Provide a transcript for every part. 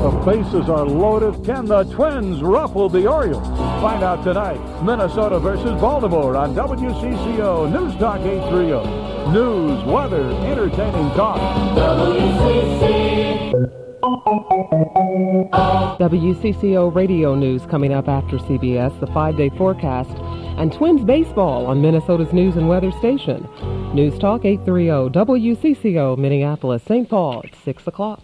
The bases are loaded. Can the Twins ruffle the Orioles? Find out tonight. Minnesota versus Baltimore on WCCO News Talk 830. News, weather, entertaining talk. WCCO Radio News coming up after CBS, the 5-day forecast, and Twins baseball on Minnesota's news and weather station. News Talk 830 WCCO Minneapolis, St. Paul at 6 o'clock.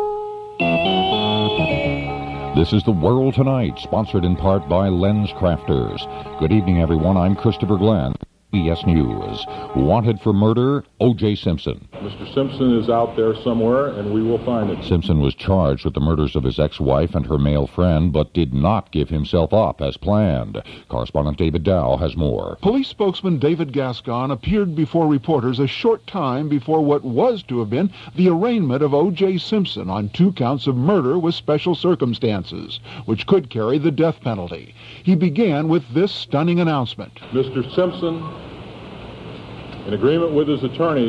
This is The World Tonight, sponsored in part by Lens Crafters. Good evening, everyone. I'm Christopher Glenn. CBS News. Wanted for murder, O.J. Simpson. Mr. Simpson is out there somewhere, and we will find him. Simpson was charged with the murders of his ex-wife and her male friend, but did not give himself up as planned. Correspondent David Dow has more. Police spokesman David Gascon appeared before reporters a short time before what was to have been the arraignment of O.J. Simpson on 2 counts of murder with special circumstances, which could carry the death penalty. He began with this stunning announcement. Mr. Simpson, in agreement with his attorney,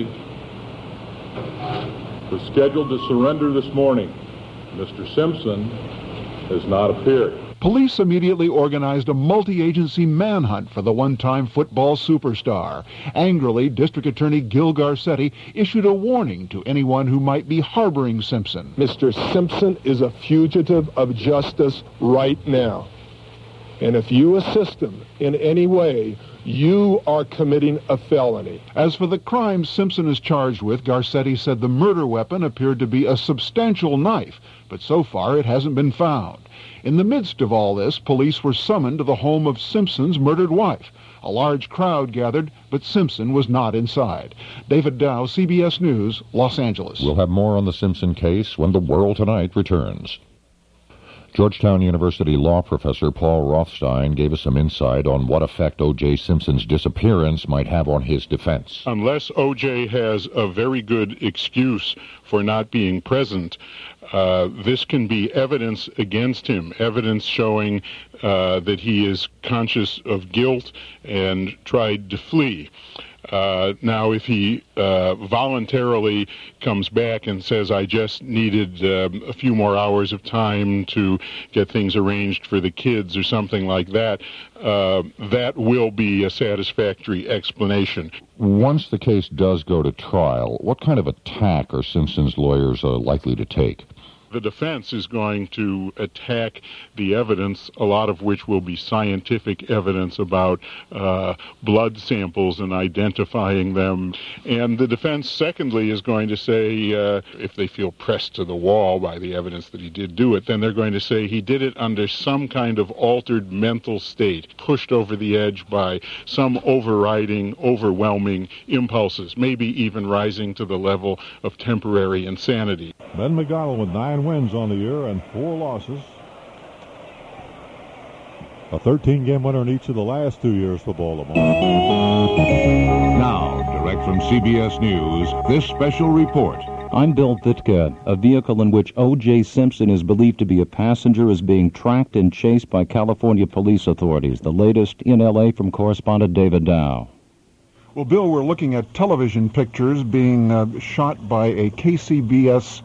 was scheduled to surrender this morning. Mr. Simpson has not appeared. Police immediately organized a multi-agency manhunt for the one-time football superstar. Angrily, District Attorney Gil Garcetti issued a warning to anyone who might be harboring Simpson. Mr. Simpson is a fugitive of justice right now. And if you assist him in any way, you are committing a felony. As for the crimes Simpson is charged with, Garcetti said the murder weapon appeared to be a substantial knife, but so far it hasn't been found. In the midst of all this, police were summoned to the home of Simpson's murdered wife. A large crowd gathered, but Simpson was not inside. David Dow, CBS News, Los Angeles. We'll have more on the Simpson case when The World Tonight returns. Georgetown University law professor Paul Rothstein gave us some insight on what effect O.J. Simpson's disappearance might have on his defense. Unless O.J. has a very good excuse for not being present, this can be evidence against him, evidence showing that he is conscious of guilt and tried to flee. Now, if he voluntarily comes back and says, I just needed a few more hours of time to get things arranged for the kids or something like that, that will be a satisfactory explanation. Once the case does go to trial, what kind of attack are Simpson's lawyers likely to take? The defense is going to attack the evidence, a lot of which will be scientific evidence about blood samples and identifying them. And the defense, secondly, is going to say, if they feel pressed to the wall by the evidence that he did do it, then they're going to say he did it under some kind of altered mental state, pushed over the edge by some overriding, overwhelming impulses, maybe even rising to the level of temporary insanity. Ben McDonald with 9 wins on the year and 4 losses. A 13-game winner in each of the last 2 years for Baltimore. Now, direct from CBS News, this special report. I'm Bill Thitka. A vehicle in which O.J. Simpson is believed to be a passenger is being tracked and chased by California police authorities. The latest in L.A. from correspondent David Dow. Well, Bill, we're looking at television pictures being shot by a KCBS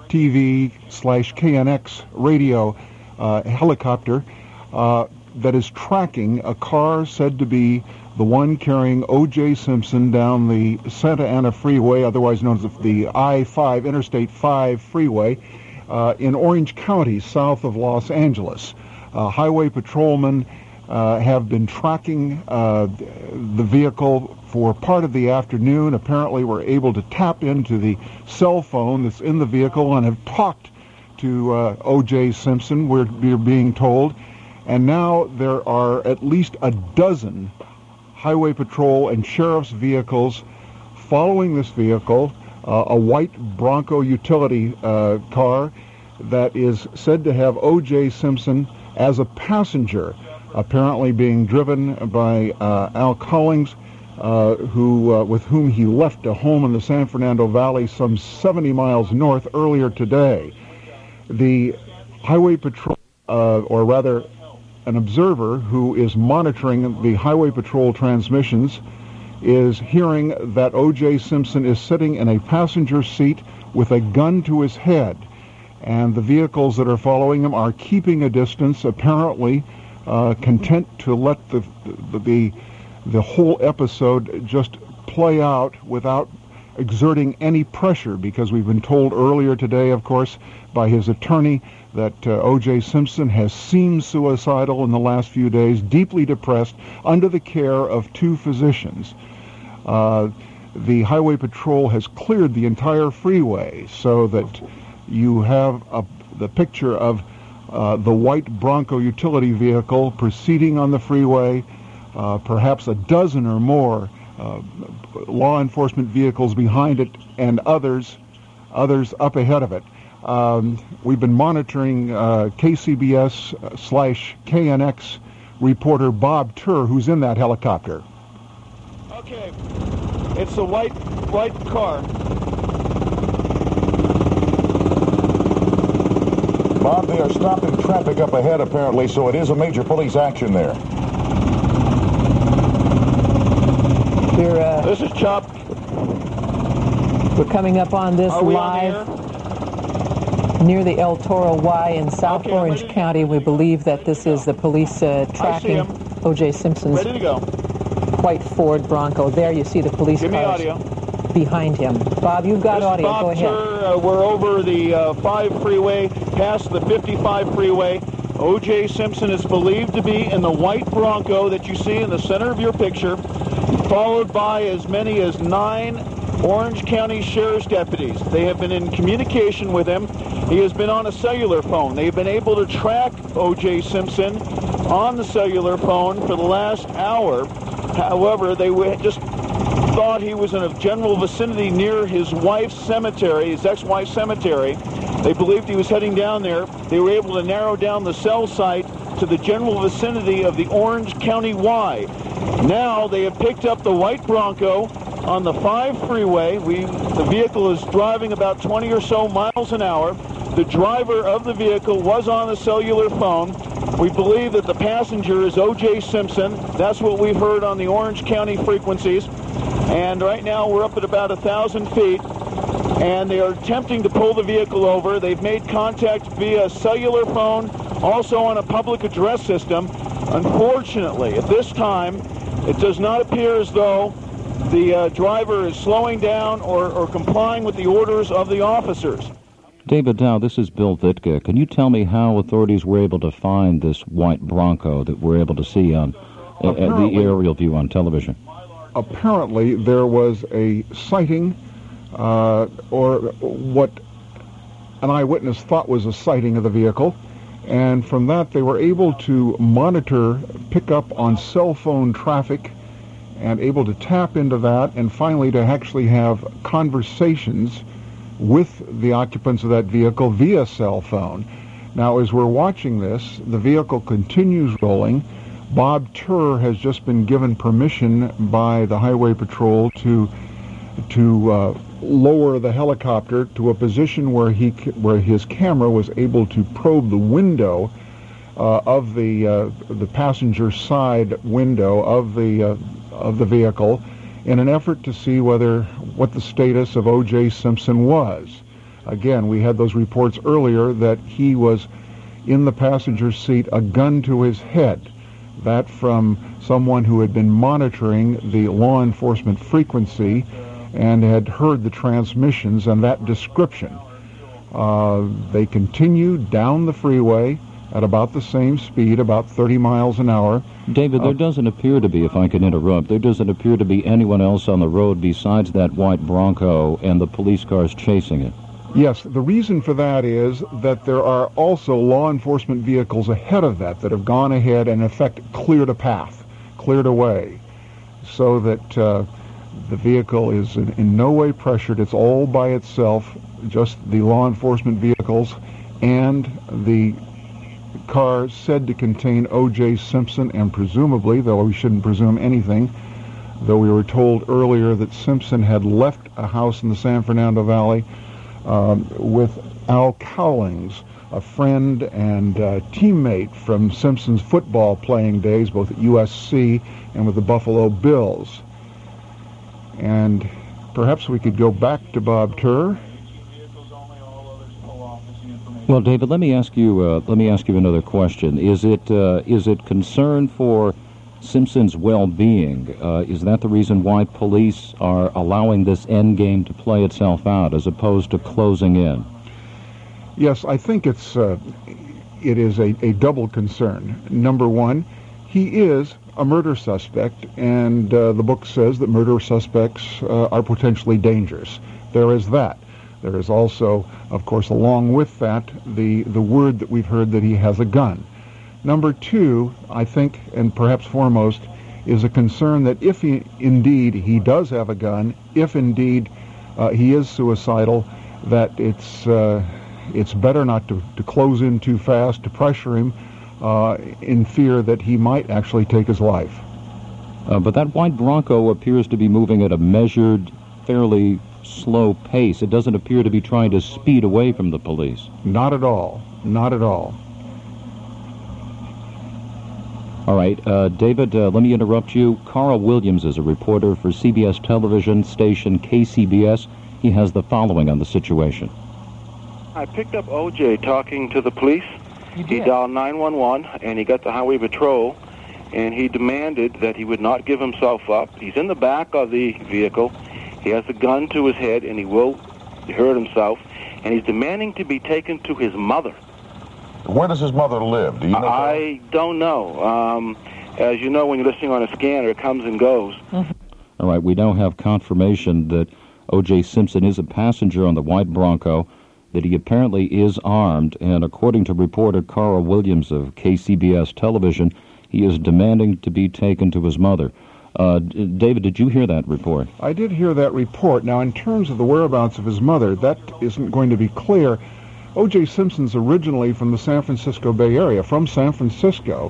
TV/KNX radio helicopter that is tracking a car said to be the one carrying O.J. Simpson down the Santa Ana Freeway, otherwise known as the I-5, Interstate 5 Freeway, in Orange County, south of Los Angeles. Highway patrolmen have been tracking the vehicle for part of the afternoon. Apparently were able to tap into the cell phone that's in the vehicle and have talked to O.J. Simpson, we're being told. And now there are at least a dozen highway patrol and sheriff's vehicles following this vehicle, a white Bronco utility car that is said to have O.J. Simpson as a passenger, apparently being driven by Al Collins, with whom he left a home in the San Fernando Valley some 70 miles north earlier today. The highway patrol, or rather an observer who is monitoring the highway patrol transmissions, is hearing that O.J. Simpson is sitting in a passenger seat with a gun to his head. and the vehicles that are following him are keeping a distance, apparently content to let the whole episode just play out without exerting any pressure, because we've been told earlier today, of course, by his attorney that O.J. Simpson has seemed suicidal in the last few days, deeply depressed, under the care of 2 physicians. The Highway Patrol has cleared the entire freeway so that you have the picture of the white Bronco utility vehicle proceeding on the freeway, perhaps a dozen or more law enforcement vehicles behind it, and others up ahead of it. We've been monitoring KCBS/KNX reporter Bob Turr, who's in that helicopter. Okay, it's the white car. Bob, they are stopping traffic up ahead apparently, so it is a major police action there. This is Chop. We're coming up on this live near the El Toro Y in South Orange County. We believe that this is the police tracking O.J. Simpson's white Ford Bronco. There you see the police cars behind him. Bob, you've got audio. Go ahead. We're over the 5 freeway, past the 55 freeway. O.J. Simpson is believed to be in the white Bronco that you see in the center of your picture, followed by as many as 9 Orange County Sheriff's deputies. They have been in communication with him. He has been on a cellular phone. They've been able to track O.J. Simpson on the cellular phone for the last hour. However, they just thought he was in a general vicinity near his wife's cemetery, his ex-wife's cemetery. They believed he was heading down there. They were able to narrow down the cell site to the general vicinity of the Orange County Y. Now they have picked up the white Bronco on the 5 freeway. The vehicle is driving about 20 or so miles an hour. The driver of the vehicle was on a cellular phone. We believe that the passenger is O.J. Simpson. That's what we've heard on the Orange County frequencies. And right now we're up at about 1,000 feet. And they are attempting to pull the vehicle over. They've made contact via cellular phone, also on a public address system. Unfortunately, at this time, it does not appear as though the driver is slowing down or complying with the orders of the officers. David Dow, this is Bill Vitka. Can you tell me how authorities were able to find this white Bronco that we're able to see on the aerial view on television? Apparently, there was a sighting, or what an eyewitness thought was a sighting of the vehicle, and from that they were able to pick up on cell phone traffic, and able to tap into that, and finally to actually have conversations with the occupants of that vehicle via cell phone. Now, as we're watching this, the vehicle continues rolling. Bob Turr has just been given permission by the Highway Patrol to lower the helicopter to a position where his camera was able to probe the window of the passenger side window of the vehicle, in an effort to see what the status of O.J. Simpson was. Again, we had those reports earlier that he was in the passenger seat, a gun to his head. That from someone who had been monitoring the law enforcement frequency and had heard the transmissions and that description. They continued down the freeway at about the same speed, about 30 miles an hour. David, there doesn't appear to be, if I can interrupt, there doesn't appear to be anyone else on the road besides that white Bronco and the police cars chasing it. Yes, the reason for that is that there are also law enforcement vehicles ahead of that have gone ahead and in effect cleared a path, cleared a way, so that the vehicle is in no way pressured. It's all by itself, just the law enforcement vehicles and the car said to contain O.J. Simpson, and presumably, though we shouldn't presume anything, though we were told earlier that Simpson had left a house in the San Fernando Valley with Al Cowlings, a friend and teammate from Simpson's football playing days, both at USC and with the Buffalo Bills. And perhaps we could go back to Bob Turr. Well, David, let me ask you another question. Is it concern for Simpson's well-being? Is that the reason why police are allowing this end game to play itself out as opposed to closing in? Yes, I think it is a double concern. Number one, he is a murder suspect, and the book says that murder suspects are potentially dangerous. There is that. There is also, of course, along with that, the word that we've heard that he has a gun. Number two, I think, and perhaps foremost, is a concern that if indeed he does have a gun, if indeed he is suicidal, that it's better not to close in too fast, to pressure him in fear that he might actually take his life. But that white Bronco appears to be moving at a measured, fairly slow pace. It doesn't appear to be trying to speed away from the police. Not at all. Not at all. All right, David, let me interrupt you. Carl Williams is a reporter for CBS television station KCBS. He has the following on the situation. I picked up O.J. talking to the police. He dialed 911, and he got the highway patrol, and he demanded that he would not give himself up. He's in the back of the vehicle. He has a gun to his head, and he will hurt himself, and he's demanding to be taken to his mother. Where does his mother live? Do you know? I don't know. As you know, when you're listening on a scanner, it comes and goes. All right, we now have confirmation that O.J. Simpson is a passenger on the white Bronco, that he apparently is armed, and according to reporter Carl Williams of KCBS television, he is demanding to be taken to his mother. David, did you hear that report? I did hear that report. Now, in terms of the whereabouts of his mother, that isn't going to be clear. O.J. Simpson's originally from the San Francisco Bay Area, from San Francisco.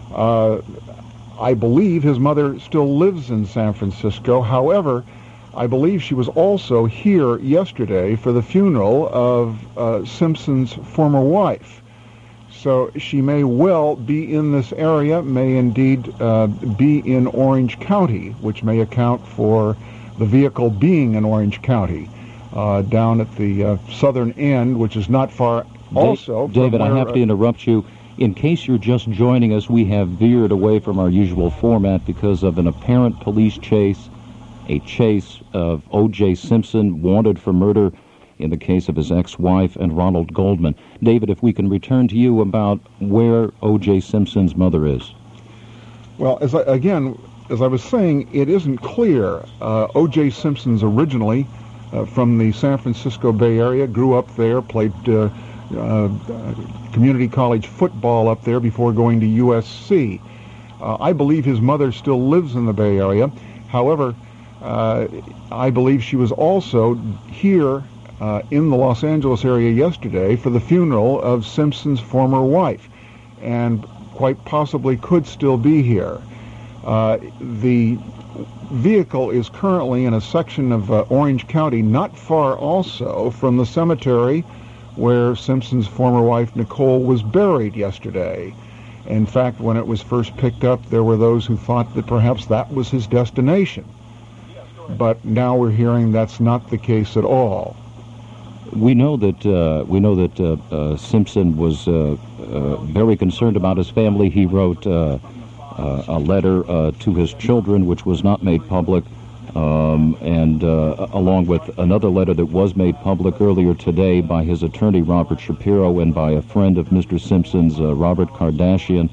I believe his mother still lives in San Francisco. However, I believe she was also here yesterday for the funeral of Simpson's former wife. So she may well be in this area, may indeed be in Orange County, which may account for the vehicle being in Orange County, down at the southern end, which is not far also. David, I have to interrupt you. In case you're just joining us, we have veered away from our usual format because of an apparent police chase, a chase of O.J. Simpson, wanted for murder in the case of his ex-wife and Ronald Goldman. David, if we can return to you about where O.J. Simpson's mother is. Well, as I was saying, it isn't clear. O.J. Simpson's originally from the San Francisco Bay Area, grew up there, played community college football up there before going to USC. I believe his mother still lives in the Bay Area. However, I believe she was also here in the Los Angeles area yesterday for the funeral of Simpson's former wife, and quite possibly could still be here. The vehicle is currently in a section of Orange County, not far also from the cemetery where Simpson's former wife Nicole was buried yesterday. In fact, when it was first picked up, there were those who thought that perhaps that was his destination. But now we're hearing that's not the case at all. We know that Simpson was very concerned about his family. He wrote a letter to his children, which was not made public, and along with another letter that was made public earlier today by his attorney, Robert Shapiro, and by a friend of Mr. Simpson's, Robert Kardashian.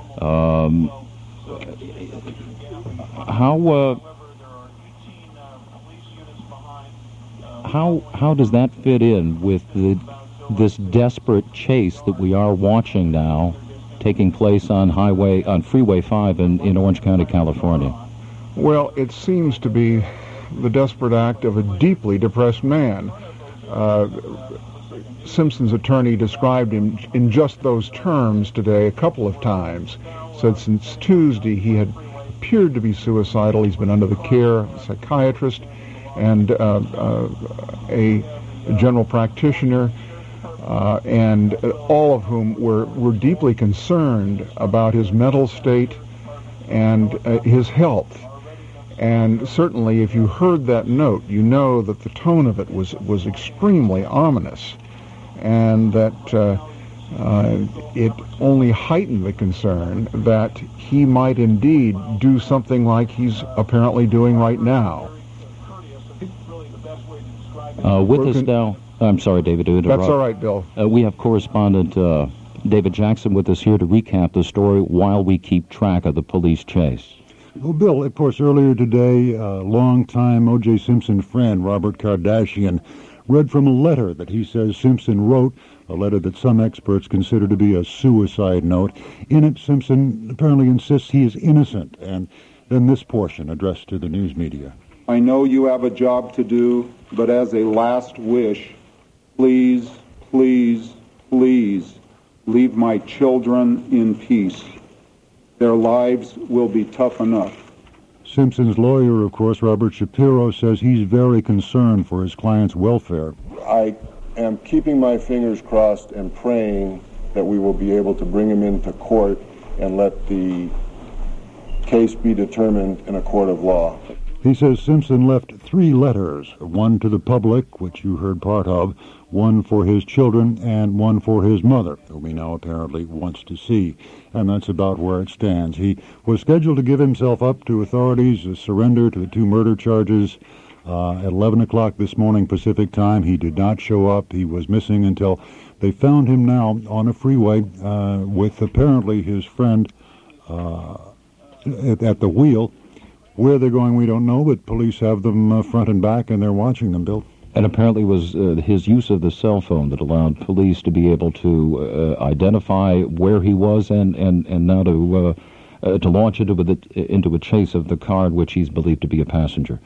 How does that fit in with this desperate chase that we are watching now, taking place on Freeway 5 in Orange County, California? Well, it seems to be the desperate act of a deeply depressed man. Simpson's attorney described him in just those terms today a couple of times. Said since Tuesday he had appeared to be suicidal. He's been under the care of a psychiatrist and a general practitioner, and all of whom were deeply concerned about his mental state and his health. And certainly if you heard that note, you know that the tone of it was extremely ominous. and that it only heightened the concern that he might indeed do something like he's apparently doing right now. With us now, I'm sorry, David, to interrupt. That's all right, Bill. We have correspondent David Jackson with us here to recap the story while we keep track of the police chase. Well, Bill, of course, earlier today, longtime O.J. Simpson friend Robert Kardashian read from a letter that he says Simpson wrote, a letter that some experts consider to be a suicide note. In it, Simpson apparently insists he is innocent, and then this portion addressed to the news media. I know you have a job to do, but as a last wish, please, please, please, leave my children in peace. Their lives will be tough enough. Simpson's lawyer, of course, Robert Shapiro, says he's very concerned for his client's welfare. I am keeping my fingers crossed and praying that we will be able to bring him into court and let the case be determined in a court of law. He says Simpson left 3 letters, one to the public, which you heard part of, one for his children, and one for his mother, whom he now apparently wants to see. And that's about where it stands. He was scheduled to give himself up to authorities, surrender to the 2 murder charges at 11 o'clock this morning Pacific time. He did not show up. He was missing until they found him now on a freeway with apparently his friend at the wheel. Where they're going, we don't know, but police have them front and back, and they're watching them, Bill. And apparently it was his use of the cell phone that allowed police to be able to identify where he was and now to launch into a chase of the car in which he's believed to be a passenger.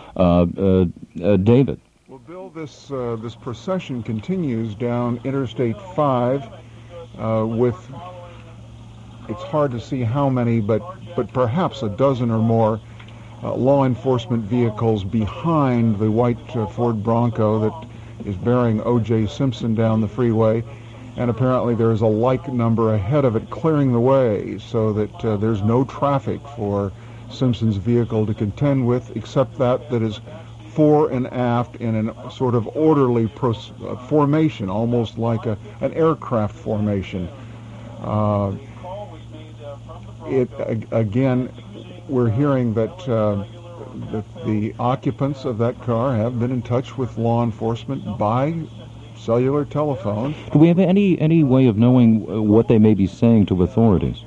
David. Well, Bill, this procession continues down Interstate 5 with, it's hard to see how many, but perhaps a dozen or more law enforcement vehicles behind the white Ford Bronco that is bearing O.J. Simpson down the freeway, and apparently there's a like number ahead of it clearing the way so that there's no traffic for Simpson's vehicle to contend with, except that is fore and aft in a sort of orderly formation, almost like an aircraft formation. Again, we're hearing that the occupants of that car have been in touch with law enforcement by cellular telephone. Do we have any way of knowing what they may be saying to authorities?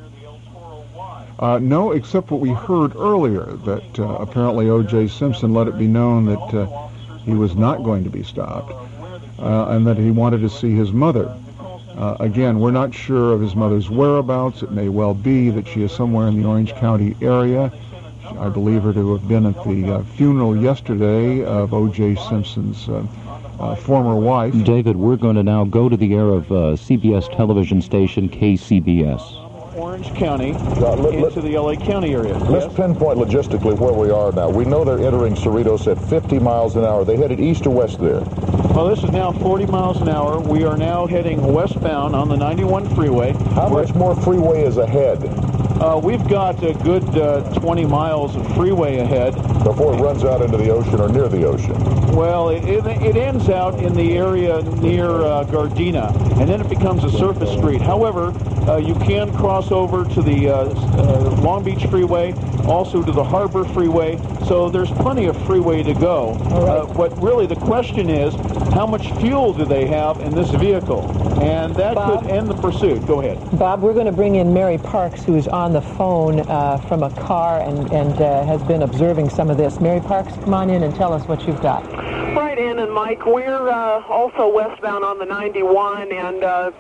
No, except what we heard earlier, that apparently O.J. Simpson let it be known that he was not going to be stopped and that he wanted to see his mother. Again, we're not sure of his mother's whereabouts. It may well be that she is somewhere in the Orange County area. I believe her to have been at the funeral yesterday of O.J. Simpson's former wife. David, we're going to now go to the air of CBS television station KCBS. Orange County into the L.A. County area. Let's pinpoint logistically where we are now. We know they're entering Cerritos at 50 miles an hour. They headed east or west there? Well, this is now 40 miles an hour. We are now heading westbound on the 91 freeway. How much more freeway is ahead? We've got a good 20 miles of freeway ahead. Before it runs out into the ocean or near the ocean? Well, it ends out in the area near Gardena, and then it becomes a surface street. However, you can cross over to the Long Beach Freeway, also to the Harbor Freeway, so there's plenty of freeway to go. But really the question is, how much fuel do they have in this vehicle? And that could end the pursuit. Go ahead. Bob, we're going to bring in Mary Parks, who is on the phone from a car and has been observing some of this. Mary Parks, come on in and tell us what you've got. Right, Ann and Mike. We're also westbound on the 91, and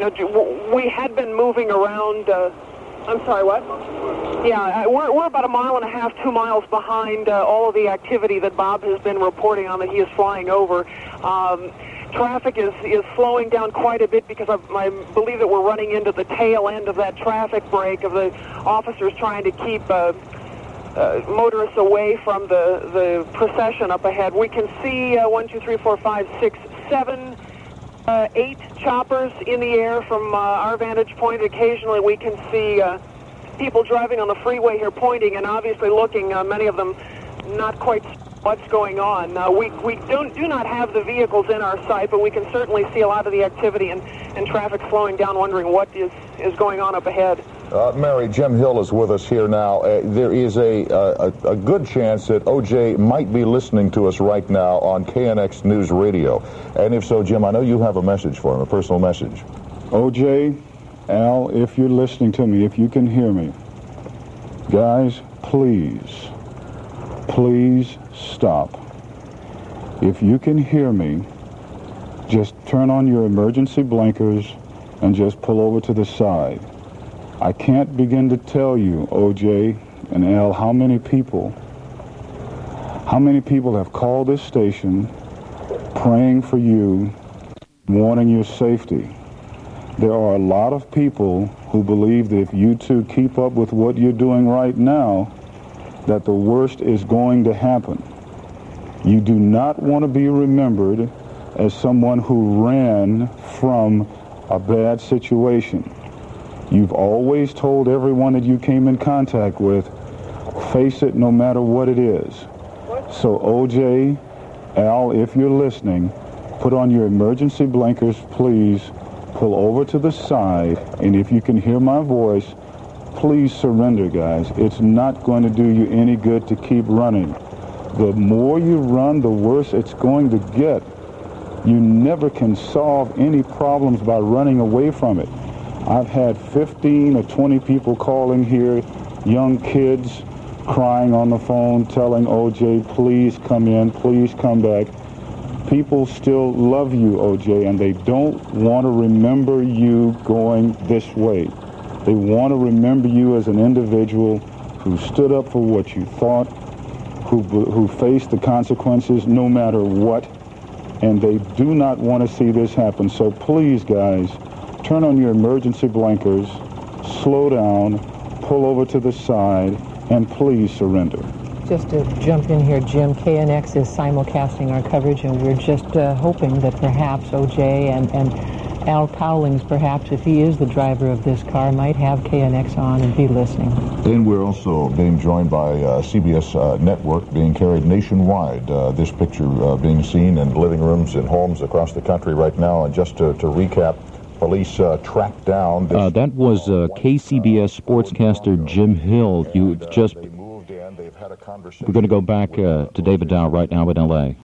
we had been moving around. I'm sorry, what? Yeah, we're about 1.5 miles, 2 miles behind all of the activity that Bob has been reporting on that he is flying over. Traffic is slowing down quite a bit because I believe that we're running into the tail end of that traffic break of the officers trying to keep motorists away from the procession up ahead. We can see 1, 2, 3, 4, 5, 6, 7, 8 choppers in the air from our vantage point. Occasionally we can see people driving on the freeway here pointing and obviously looking, many of them not quite what's going on. We do not have the vehicles in our sight, but we can certainly see a lot of the activity and traffic slowing down, wondering what is going on up ahead. Mary, Jim Hill is with us here now. There is a good chance that O.J. might be listening to us right now on KNX News Radio. And if so, Jim, I know you have a message for him, a personal message. O.J., Al, if you're listening to me, if you can hear me, guys, please stop. If you can hear me, just turn on your emergency blinkers and just pull over to the side. I can't begin to tell you, O.J. and Al, how many people have called this station praying for you, wanting your safety. There are a lot of people who believe that if you two keep up with what you're doing right now, that the worst is going to happen. You do not want to be remembered as someone who ran from a bad situation. You've always told everyone that you came in contact with, face it no matter what it is. So O.J., Al, if you're listening, put on your emergency blinkers, please. Pull over to the side, and if you can hear my voice, please surrender, guys. It's not going to do you any good to keep running. The more you run, the worse it's going to get. You never can solve any problems by running away from it. I've had 15 or 20 people calling here, young kids crying on the phone, telling O.J., please come in, please come back. People still love you, O.J., and they don't want to remember you going this way. They want to remember you as an individual who stood up for what you thought, who faced the consequences no matter what, and they do not want to see this happen. So please, guys, turn on your emergency blinkers, slow down, pull over to the side, and please surrender. Just to jump in here, Jim, KNX is simulcasting our coverage, and we're just hoping that perhaps O.J. and Al Cowlings, perhaps, if he is the driver of this car, might have KNX on and be listening. And we're also being joined by CBS Network, being carried nationwide. This picture being seen in living rooms and homes across the country right now. And just to recap, police tracked down... that was KCBS sportscaster Jim Hill. We're going to go back to David Dow right now in L.A.